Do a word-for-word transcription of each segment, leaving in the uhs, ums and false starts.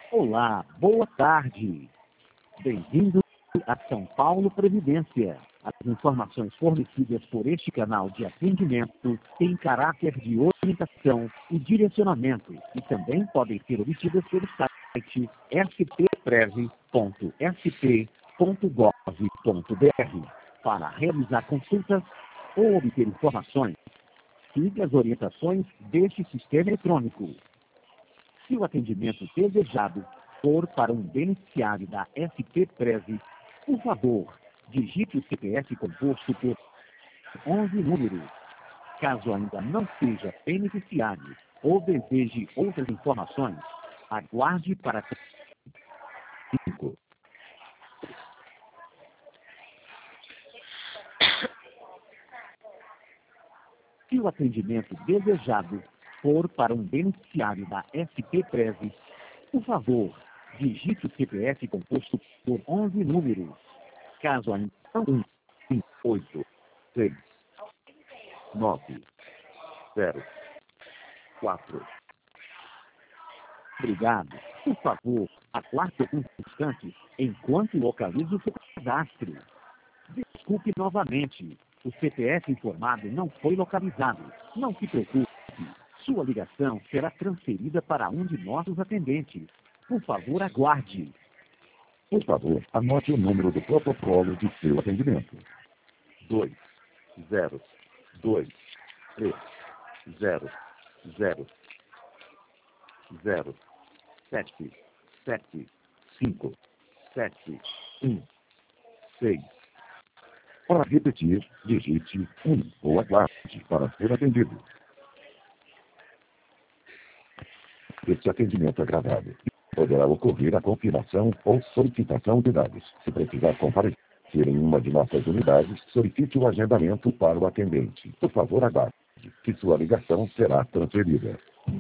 Olá, boa tarde. Bem-vindo a São Paulo Previdência. As informações fornecidas por este canal de atendimento têm caráter de orientação e direcionamento e também podem ser obtidas pelo site s p prev ponto s p ponto gov ponto b r. Para realizar consultas ou obter informações, siga as orientações deste sistema eletrônico. Se o atendimento desejado for para um beneficiário da S P Prev, por favor, digite o C P F composto por onze números. Caso ainda não seja beneficiário ou deseje outras informações, aguarde para cinco. Se o atendimento desejado for para um beneficiário da S P Prev, por favor, digite o C P F composto por onze números. Caso ainda não um, cinco, oito, seis, nove, zero, quatro. Obrigado. Por favor, aguarde alguns instantes enquanto localizo o seu cadastro. Desculpe novamente. O C P F informado não foi localizado. Não se preocupe. Sua ligação será transferida para um de nossos atendentes. Por favor, aguarde. Por favor, anote o número do protocolo de seu atendimento. dois, zero, dois, três, zero, zero, zero, sete, sete, cinco, sete, um, seis. Para repetir, digite um ou aguarde para ser atendido. Este atendimento é gravado e poderá ocorrer a confirmação ou solicitação de dados. Se precisar comparecer em uma de nossas unidades, solicite o agendamento para o atendente. Por favor, aguarde, que sua ligação será transferida.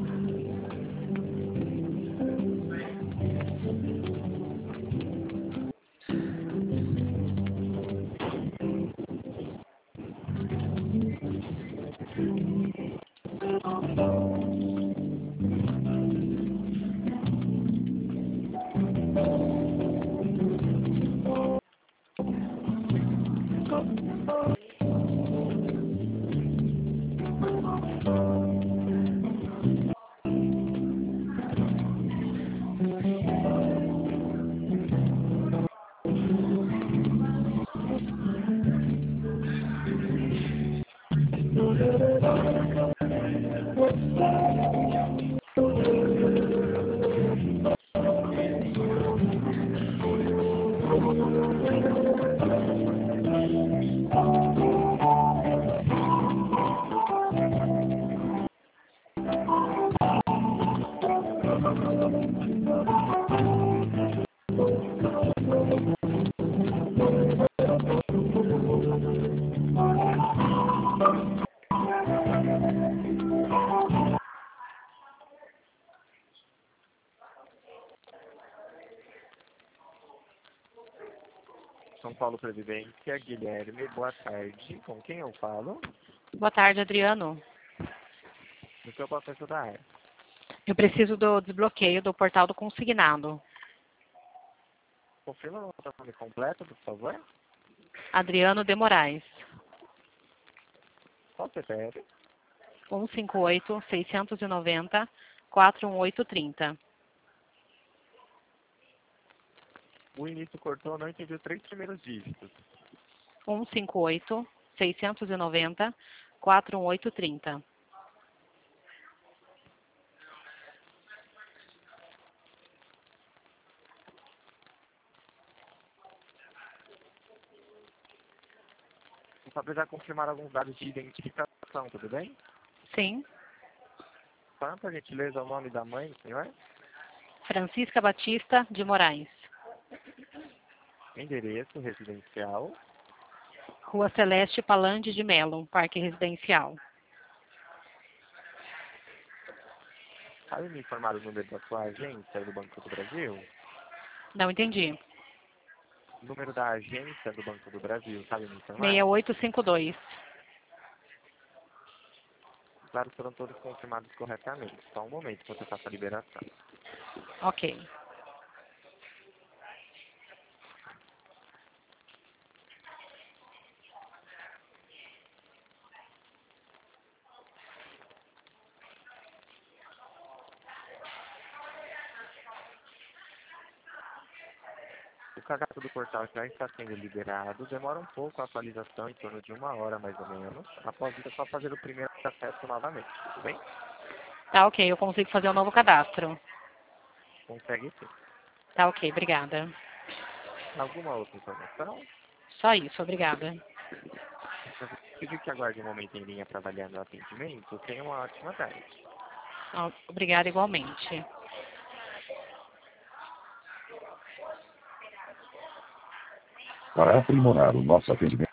São Paulo Previdência, Guilherme, boa tarde. Com quem eu falo? Boa tarde, Adriano. No que eu posso ajudar? Eu preciso do desbloqueio do portal do consignado. Confirma o seu nome completo, por favor. Adriano de Moraes. Qual o C P F? um cinco oito, seis nove zero, quatro um oito três zero. O início cortou, não entendi os três primeiros dígitos. um cinco oito, seis nove zero, quatro um oito três zero. Eu só precisar confirmar alguns dados de identificação, tudo bem? Sim. Por por gentileza, o nome da mãe do senhor? Francisca Batista de Moraes. Endereço residencial. Rua Celeste Palande de Melo, Parque Residencial. Sabe me informar o número da sua agência do Banco do Brasil? Não entendi. O número da agência do Banco do Brasil, sabe me informar? seis oito cinco dois. Claro, foram todos confirmados corretamente. Só um momento, vou tentar essa liberação. Ok. cadastro do portal já está sendo liberado. Demora um pouco a atualização, em torno de uma hora mais ou menos. Após isso, é só fazer o primeiro acesso novamente, tudo bem? Tá ok, eu consigo fazer um novo cadastro. Consegue sim. Tá ok, obrigada. Alguma outra informação? Só isso, obrigada. Se você pedir que aguarde um momento em linha para avaliar meu atendimento, tenha uma ótima tarde. Ah, obrigada igualmente. Para aprimorar o nosso atendimento,